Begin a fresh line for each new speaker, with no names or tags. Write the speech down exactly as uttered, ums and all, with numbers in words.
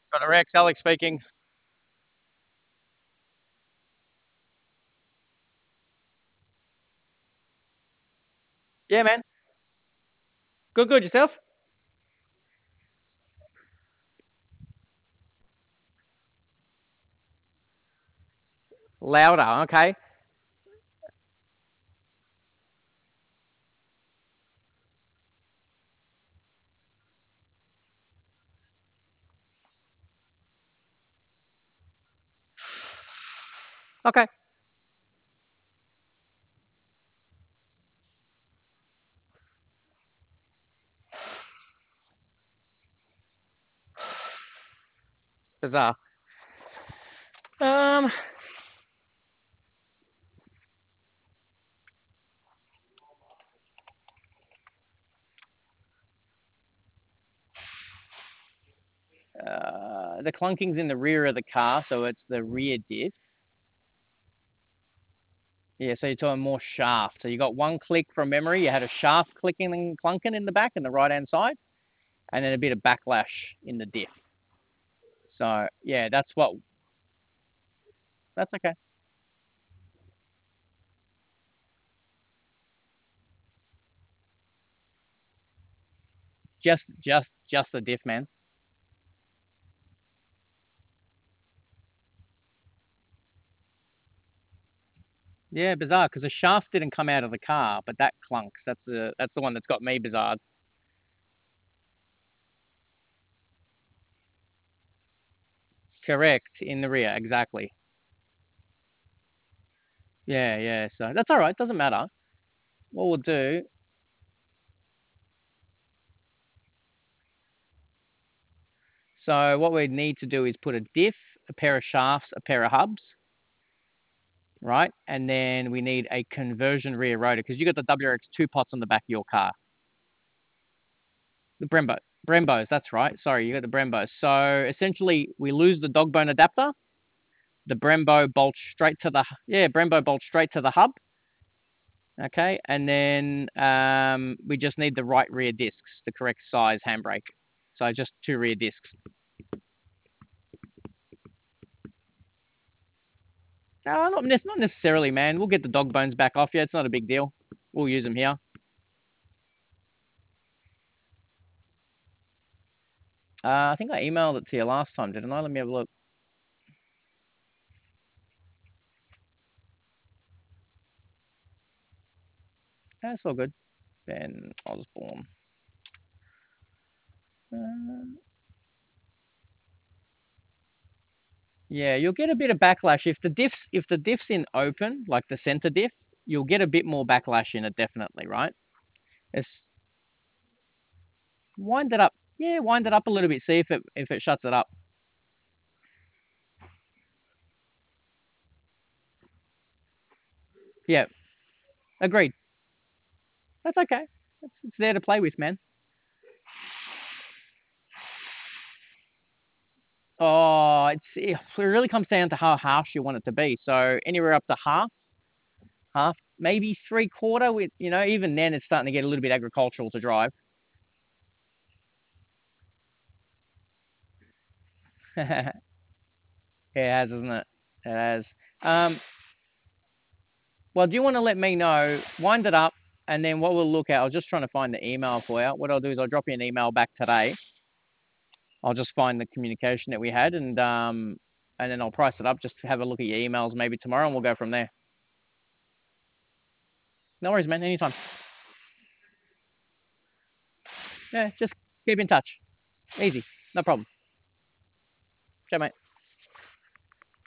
Got a Rex, Alex speaking. Yeah, man. Good, good. Yourself? Louder. Okay. Okay. Bizarre. Um, uh, the clunking's in the rear of the car, so it's the rear diff. Yeah, so you're talking more shaft. So you got one click from memory. You had a shaft clicking and clunking in the back in the right hand side, and then a bit of backlash in the diff. So yeah, that's what. That's okay. Just, just, just the diff, man. Yeah, bizarre because the shaft didn't come out of the car, but that clunks. That's the that's the one that's got me bizarre. Correct in the rear, exactly. Yeah, yeah. So that's all right. Doesn't matter. What we'll do. So what we need to do is put a diff, a pair of shafts, a pair of hubs, right? And then we need a conversion rear rotor because you got the W R X two pots on the back of your car. The Brembo, Brembos. That's right. Sorry, you got the Brembos. So essentially, we lose the dog bone adapter. The Brembo bolts straight to the yeah Brembo bolts straight to the hub. Okay, and then um, we just need the right rear discs, the correct size handbrake. So just two rear discs. No, not, not necessarily, man. We'll get the dog bones back off you. It's not a big deal. We'll use them here. Uh, I think I emailed it to you last time, didn't I? Let me have a look. That's all good. Ben Osborne. Uh, yeah, you'll get a bit of backlash if the diffs if the diff's in open, like the center diff, you'll get a bit more backlash in it, definitely, right? It's wind it up. Yeah, wind it up a little bit. See if it if it shuts it up. Yeah, agreed. That's okay. It's it's there to play with, man. Oh, it's it really comes down to how harsh you want it to be. So anywhere up to half, half, maybe three quarter. With you know, even then it's starting to get a little bit agricultural to drive. It has, isn't it? It has. Um, well, do you want to let me know? Wind it up, and then what we'll look at. I was just trying to find the email for you. What I'll do is I'll drop you an email back today. I'll just find the communication that we had, and um, and then I'll price it up. Just have a look at your emails maybe tomorrow, and we'll go from there. No worries, man. Anytime. Yeah, just keep in touch. Easy. No problem. Ciao, mate.